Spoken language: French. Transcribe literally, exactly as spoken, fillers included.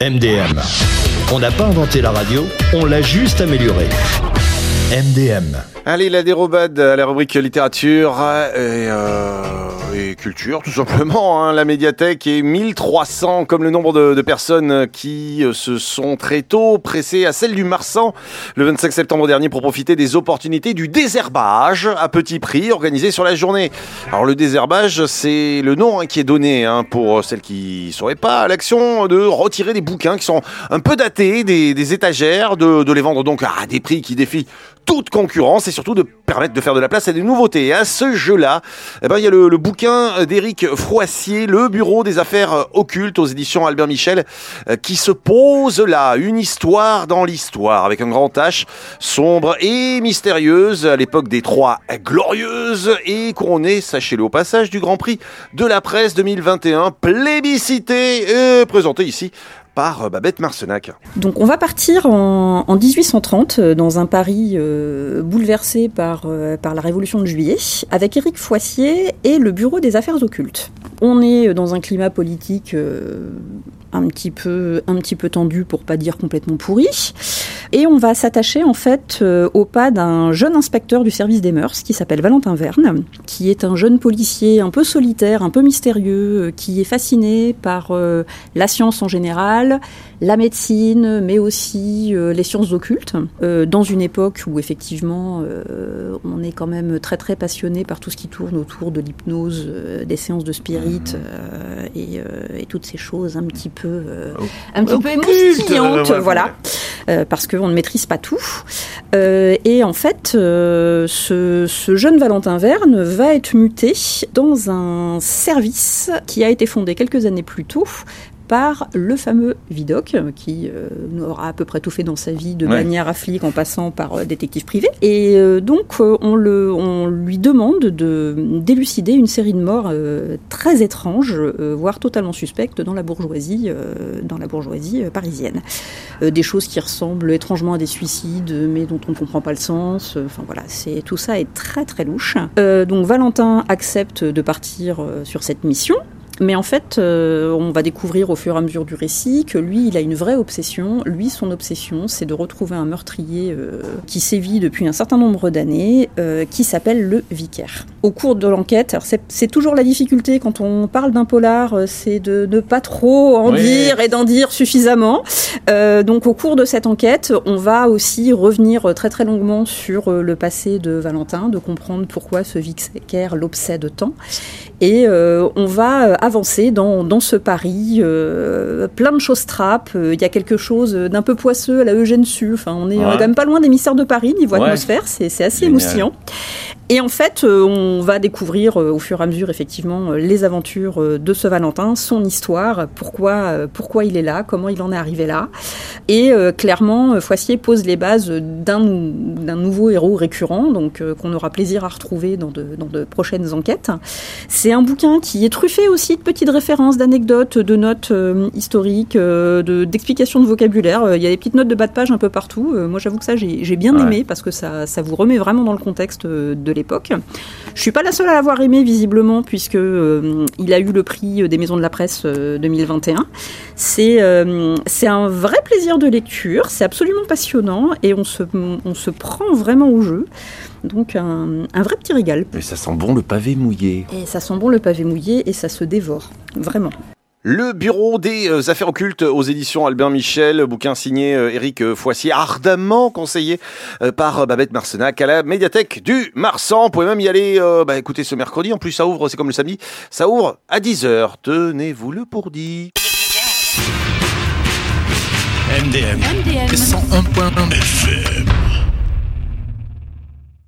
M D M. On n'a pas inventé la radio, on l'a juste améliorée. M D M. Allez, la dérobade à la rubrique littérature et, euh, et culture, tout simplement. Hein. La médiathèque est mille trois cents, comme le nombre de, de personnes qui se sont très tôt pressées à celle du Marsan le vingt-cinq septembre dernier pour profiter des opportunités du désherbage à petit prix organisé sur la journée. Alors le désherbage, c'est le nom hein, qui est donné hein, pour celles qui ne sauraient pas, l'action de retirer des bouquins qui sont un peu datés des, des étagères, de, de les vendre donc à des prix qui défient toute concurrence et surtout de permettre de faire de la place à des nouveautés. Et à ce jeu-là, eh ben, il y a le, le bouquin d'Éric Froissier, Le Bureau des affaires occultes aux éditions Albert Michel, qui se pose là, une histoire dans l'histoire, avec un grand H, sombre et mystérieuse, à l'époque des Trois Glorieuses, et couronnée, sachez-le au passage, du Grand Prix de la presse deux mille vingt et un, plébiscité et présenté ici par Babette Marcenac. Donc on va partir en, en dix-huit cent trente dans un Paris euh, bouleversé par, euh, par la Révolution de Juillet avec Éric Froissier et le Bureau des affaires occultes. On est dans un climat politique euh, un petit peu, un petit peu tendu pour pas dire complètement pourri et on va s'attacher en fait euh, au pas d'un jeune inspecteur du service des mœurs qui s'appelle Valentin Verne, qui est un jeune policier un peu solitaire, un peu mystérieux, euh, qui est fasciné par euh, la science en général, la médecine, mais aussi euh, les sciences occultes, euh, dans une époque où effectivement euh, on est quand même très très passionné par tout ce qui tourne autour de l'hypnose, euh, des séances de spirit euh, et, euh, et toutes ces choses un petit peu, euh, un petit peu émoustillantes, euh, ouais, voilà, euh, parce qu'on ne maîtrise pas tout. Euh, et en fait, euh, ce, ce jeune Valentin Verne va être muté dans un service qui a été fondé quelques années plus tôt par le fameux Vidocq, qui euh, aura à peu près tout fait dans sa vie, de ouais. manière à flic en passant par euh, détective privé. Et euh, donc, euh, on, le, on lui demande de d'élucider une série de morts euh, très étranges, euh, voire totalement suspectes dans la bourgeoisie, euh, dans la bourgeoisie euh, parisienne. Euh, des choses qui ressemblent étrangement à des suicides, mais dont on ne comprend pas le sens. Enfin voilà, c'est, tout ça est très très louche. Euh, donc Valentin accepte de partir euh, sur cette mission. Mais en fait, euh, on va découvrir au fur et à mesure du récit que lui, il a une vraie obsession. Lui, son obsession, c'est de retrouver un meurtrier euh, qui sévit depuis un certain nombre d'années, euh, qui s'appelle le Vicaire. Au cours de l'enquête, alors c'est, c'est toujours la difficulté quand on parle d'un polar, c'est de ne pas trop en oui. dire et d'en dire suffisamment. Euh, donc au cours de cette enquête, on va aussi revenir très très longuement sur le passé de Valentin, de comprendre pourquoi ce Vicaire l'obsède tant. Et euh, on va avancer dans, dans ce Paris, euh, plein de choses trappes. Il y a quelque chose d'un peu poisseux à la Eugène Sue. Enfin, on est ouais. quand même pas loin des mystères de Paris, niveau ouais. atmosphère. C'est, c'est assez Génial. émoustillant. Et en fait, on va découvrir au fur et à mesure, effectivement, les aventures de ce Valentin, son histoire, pourquoi, pourquoi il est là, comment il en est arrivé là. Et euh, clairement, Froissier pose les bases d'un, d'un nouveau héros récurrent, donc euh, qu'on aura plaisir à retrouver dans de, dans de prochaines enquêtes. C'est un bouquin qui est truffé aussi de petites références, d'anecdotes, de notes euh, historiques, euh, de, d'explications de vocabulaire. Il y a des petites notes de bas de page un peu partout. Euh, moi, j'avoue que ça, j'ai, j'ai bien ouais. aimé, parce que ça, ça vous remet vraiment dans le contexte de l'époque. L'époque. Je suis pas la seule à l'avoir aimé visiblement puisque euh, il a eu le prix des Maisons de la Presse euh, deux mille vingt et un. C'est euh, c'est un vrai plaisir de lecture, c'est absolument passionnant et on se on se prend vraiment au jeu. Donc un, un vrai petit régal. Et ça sent bon le pavé mouillé. Et ça sent bon le pavé mouillé et ça se dévore vraiment. Le Bureau des affaires occultes aux éditions Albert Michel, bouquin signé Éric Froissier, ardemment conseillé par Babette Marcenac à la médiathèque du Marsan. Vous pouvez même y aller euh, bah, écoutez ce mercredi, en plus ça ouvre, c'est comme le samedi, ça ouvre à dix heures. Tenez-vous-le pour dit. M D M, M D M. cent un point un F M.